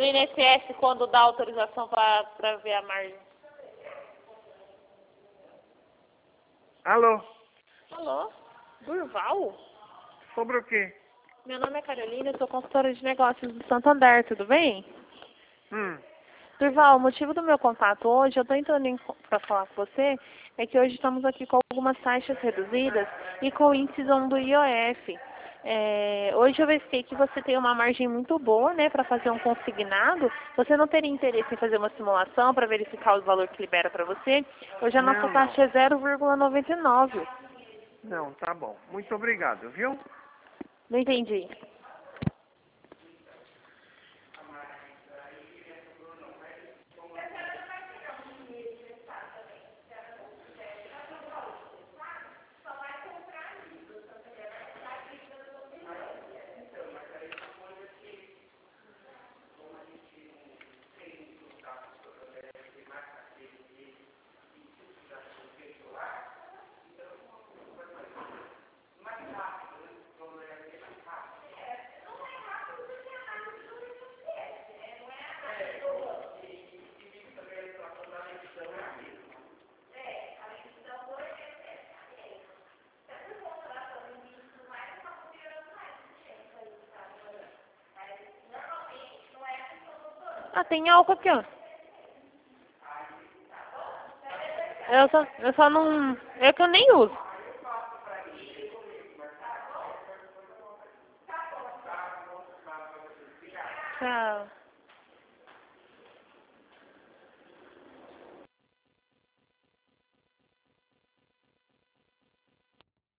do INSS quando dá autorização para ver a margem. Alô? Alô? Durval? Sobre o quê? Meu nome é Carolina, eu sou consultora de negócios do Santander, tudo bem? Durval, o motivo do meu contato hoje, eu estou entrando para falar com você, é que hoje estamos aqui com algumas taxas reduzidas e com o índice do IOF. Hoje eu verifiquei que você tem uma margem muito boa, né, para fazer um consignado. Você não teria interesse em fazer uma simulação para verificar o valor que libera para você? Hoje a nossa taxa é 0,99. Não, tá bom. Muito obrigado, viu? Não entendi. Ah, tem álcool aqui, ó. Eu só não... É que eu nem uso. Tchau.